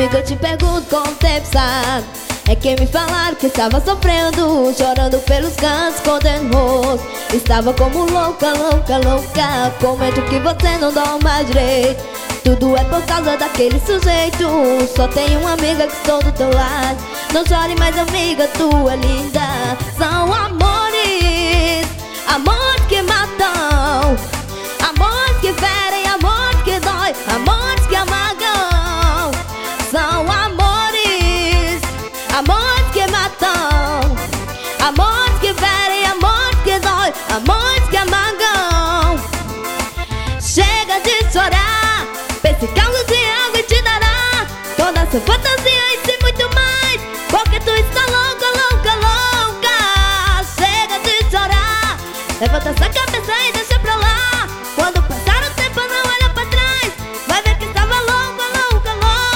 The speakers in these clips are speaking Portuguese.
Amiga, eu te pergunto como o tempo sabe. É que me falaram que estava sofrendo, chorando pelos cantos, escondendo o rosto. Estava como louca, louca, louca. Comento que você não dorme direito. Tudo é por causa daquele sujeito. Só tenho uma amiga que estou do teu lado. Não chore mais, amiga, tu é linda. São amores, amores que matam, amores que ferem, amores que dói, amores que amargam. São amores, amores que matam, amores que ferem, amores que dói, amores que amargam. Chega de chorar, pense caldo de água e te dará toda essa fantasia e sim muito mais, porque tu está louca, louca, louca. Chega de chorar, levanta essa cabeça e deixa pra lá. Quando passar o tempo não olha pra trás, vai ver que estava louca, louca,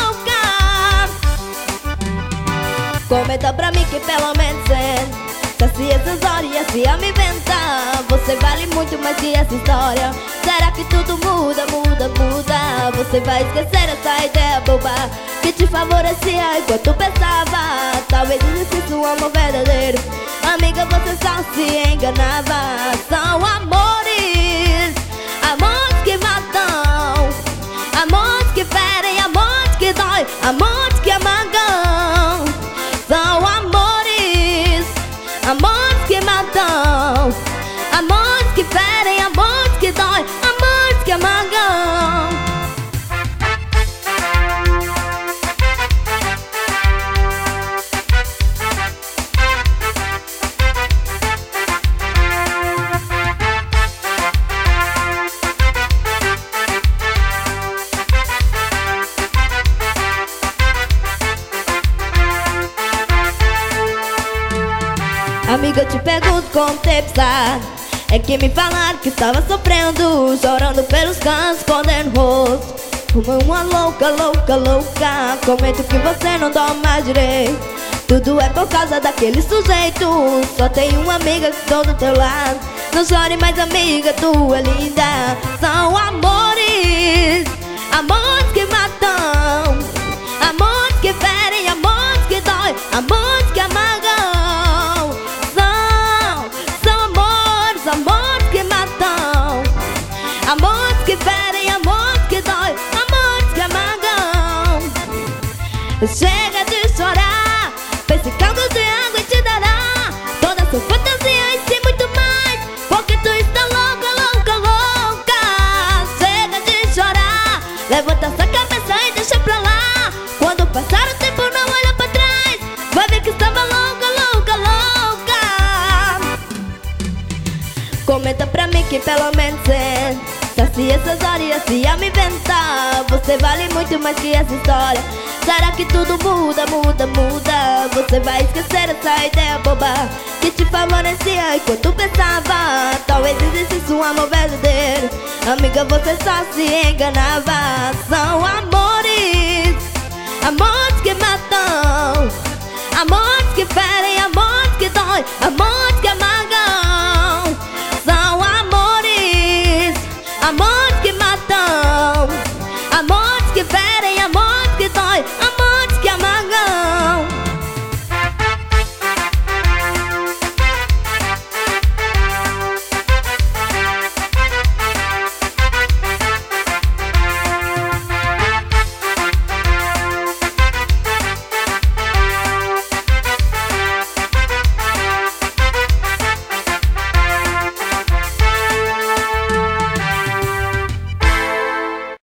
louca. Comenta pra mim que pelo menos se essas histórias se a me inventar, você vale muito mais que essa história. Será que tudo muda, muda, muda? Você vai esquecer essa ideia boba que te favorecia enquanto pensava. Talvez existisse um amor verdadeiro. Amiga, você só se enganava. São amores, amores que matam, amores que ferem, amores que dói, amores que amargam. São amores, amores que matam, amores que ferem, amores que dói, amores que amargam. Amiga, eu te pergunto como o tempo sabe. É que me falaram que estava sofrendo, chorando pelos cantos, escondendo o rosto, como uma louca, louca, louca. Comento que você não dorme mais direito. Tudo é por causa daquele sujeito. Só tenho uma amiga que estou do teu lado. Não chore mais, amiga, tu é linda. São amores, amores que matam, amores que ferem, amores que dói, amores que amargam. Amores que matam, amores que ferem, amores que dói, amores que amargam. Chega de chorar, pense caldo de água e te dará toda essa fantasia e sim muito mais, porque tu está louca, louca, louca. Chega de chorar, levanta essa cabeça e deixa pra lá. Quando passar o tempo não olha pra trás, vai ver que estava louca, louca, louca. Comenta pra mim que pelo menos se essas histórias se a me inventar, você vale muito mais que essa história. Será que tudo muda, muda, muda? Você vai esquecer essa ideia boba que te favorecia enquanto pensava. Talvez existisse um amor verdadeiro. Amiga, você só se enganava. São amores, amores que matam, amores que ferem, amores que dói, amores que amargam.